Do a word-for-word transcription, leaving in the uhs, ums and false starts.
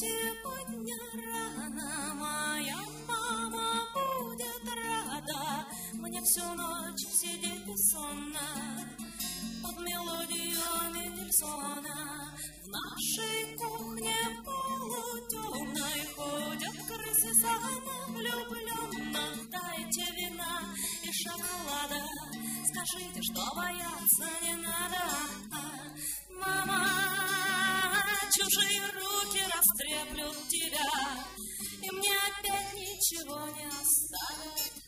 сегодня рано моя мама будет рада мне всю ночь сидеть бессонно под мелодию Мендельсона. В нашей кухне полутемной ходят крысы самовлюбленно. Дайте вина и шоколада, скажите, что бояться не надо. Мама, чужие руки растреплют тебя, и мне опять ничего не оставят.